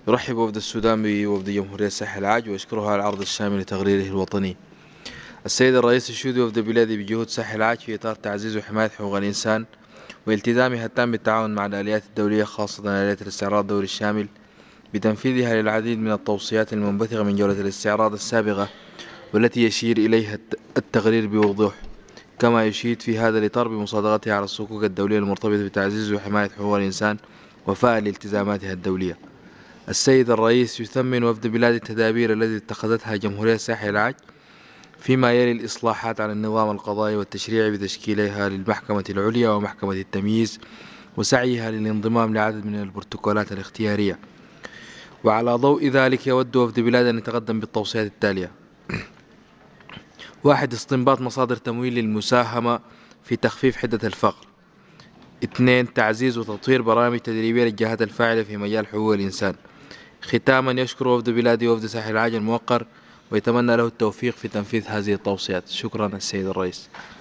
يرحب وفد السودان بوفد جمهورية ساحل العاج ويشكرها على العرض الشامل لتقريره الوطني. السيد الرئيس يشيد وفد بلاده بجهود ساحل العاج في إطار تعزيز وحماية حقوق الإنسان والتزامها التام بالتعاون مع الآليات الدولية خاصة آلية الاستعراض الدولي الشامل بتنفيذها للعديد من التوصيات المنبثقة من جولة الاستعراض السابقة والتي يشير إليها التقرير بوضوح. كما يشيد في هذا الإطار بمصادقتها على الصكوك الدولية المرتبطة بتعزيز وحماية حقوق الإنسان وفاء لالتزاماتها الدولية. السيد الرئيس يثمن وفد بلاد التدابير التي اتخذتها جمهورية ساحل العاج فيما يلي الإصلاحات على النظام القضائي والتشريعي بتشكيلها للمحكمة العليا ومحكمة التمييز وسعيها للانضمام لعدد من البروتوكولات الاختيارية. وعلى ضوء ذلك يود وفد بلاد أن يتقدم بالتوصيات التالية: 1. استنباط مصادر تمويل للمساهمة في تخفيف حدة الفقر. 2. تعزيز وتطوير برامج تدريبية للجهات الفاعلة في مجال حقوق الإنسان. ختاما يشكر وفد بلادي وفد ساحل العاج الموقر ويتمنى له التوفيق في تنفيذ هذه التوصيات. شكرا السيد الرئيس.